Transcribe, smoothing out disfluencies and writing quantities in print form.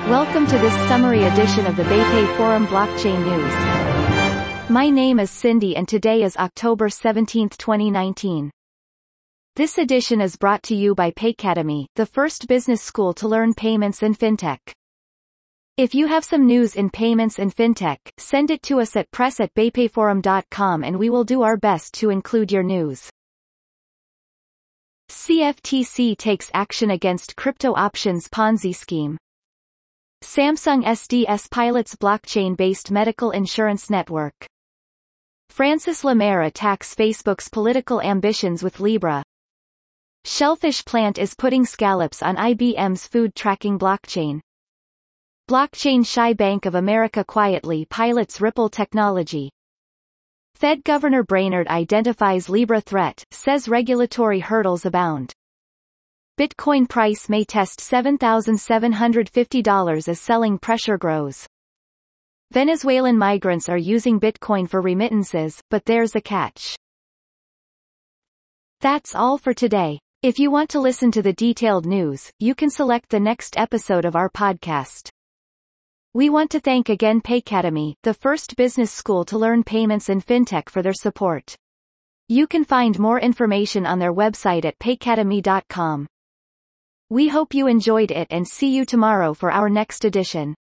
Welcome to this summary edition of the BayPay Forum Blockchain News. My name is Cindy and today is October 17, 2019. This edition is brought to you by Paycademy, the first business school to learn payments and fintech. If you have some news in payments and fintech, send it to us at press@baypayforum.com and we will do our best to include your news. CFTC takes action against crypto options Ponzi scheme. Samsung SDS pilots blockchain-based medical insurance network. Francis Lemaire attacks Facebook's political ambitions with Libra. Shellfish plant is putting scallops on IBM's food tracking blockchain. Blockchain-shy Bank of America quietly pilots Ripple technology. Fed Governor Brainard identifies Libra threat, says regulatory hurdles abound. Bitcoin price may test $7,750 as selling pressure grows. Venezuelan migrants are using Bitcoin for remittances, but there's a catch. That's all for today. If you want to listen to the detailed news, you can select the next episode of our podcast. We want to thank again Paycademy, the first business school to learn payments and fintech, for their support. You can find more information on their website at paycademy.com. We hope you enjoyed it and see you tomorrow for our next edition.